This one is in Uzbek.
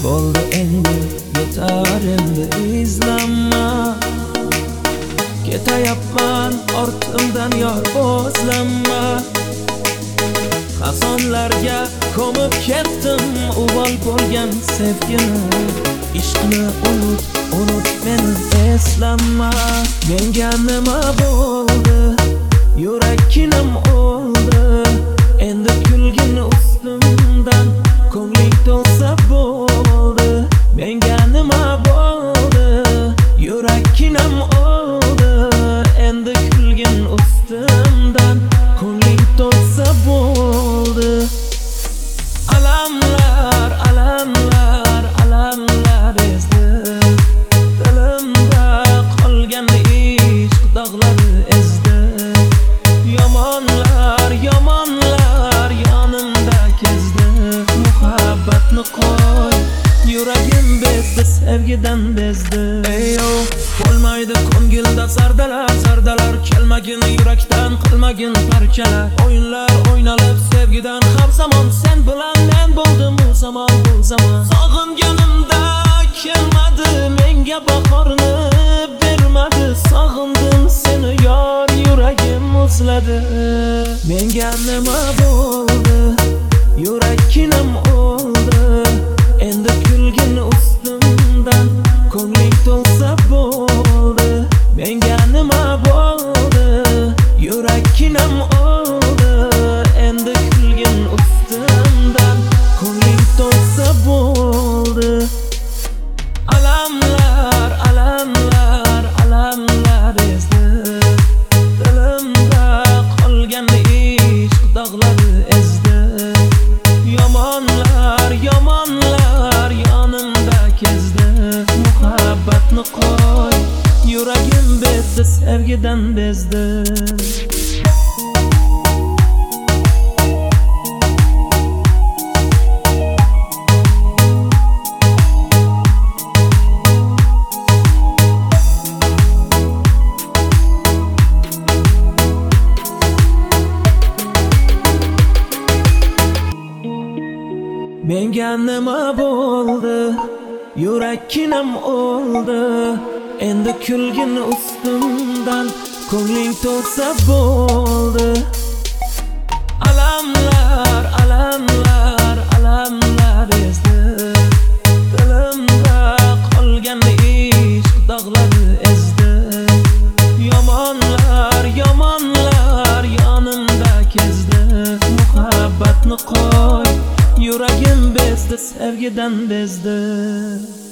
Bo'ldi endi yetar endi izlanma. Ketayapman ortimdan yor o'zlanma. Xazonlarga ko'mib ketdim uvol bo'lgan sevgini. Ishqni unut meni eslanma. Menga nima bo'ldi? Yurakkinam o'ldi. Endi kulgin ustimdan ko'ngling to'lsa bo'ldi. Menga nima bo'ldi? Yurakkinam o'ldi. Endi kulgin ustimdan ko'ngling to'lsa bo'ldi. Alamlar, alamlar, alamlar ezdi. Dilimda qolgan ishq dog'lari ezdi. Yomonlar, yomonlar yonimda kezdi. Muhabbatni qo'y, yuragim bezdi, sevgidan bezdi. Eyo, bo'lmaydi ko'ngilda zardalar, zardalar kelmagin yurakdan, qilmagin parchalar. O'yinlar o'ynalib sevgidan har zamon sen bilan men bo'ldim u zamon, bu zamon. Sog'inganimda kelmadi, menga bahorni bermadi. Sog'indim seni yor, yuragim muzladi. Menga nima bo'ldi? Yurakkinam o'ldi. Endi kulgin ustimdan ko'ngling to'lsa bo'ldi. Menga nima bo'ldi? Yurakkinam o'ldi. Endi kulgin ustimdan ko'ngling to'lsa bo'ldi. Alamlar, alamlar, alamlar ezdi. Dilimda qolgan ishq dog'lari ezdi. Yomonlar, yomonlar yonimda kezdi. Muhabbatni qo'y, yuragim bezdi, sevgidan bezdi. Menga nima bo'ldi? Yurakkinam o'ldi. Endi kulgin ustimdan ko'ngling to'lsa bo'ldi. Alamlar, alamlar, alamlar ezdi. Dilimda qolgan ishq dog'lari ezdi. Yomonlar, yomonlar yonimda kezdi. Muhabbatni qo'y, yuragim bezdi, sevgidan bezdi.